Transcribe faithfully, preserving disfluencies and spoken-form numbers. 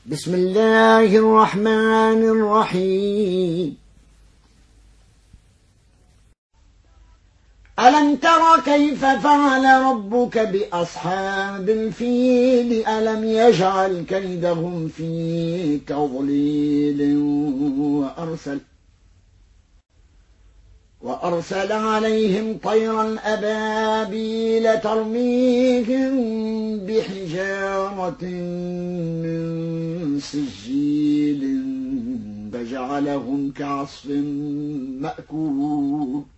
بسم الله الرحمن الرحيم. ألم تر كيف فعل ربك بأصحاب الفيل ألم يجعل كيدهم في تضليل وأرسل وأرسل عليهم طيرا أبابيل ترميهم بحجارة من سجيل فجعلهم كعصف مأكول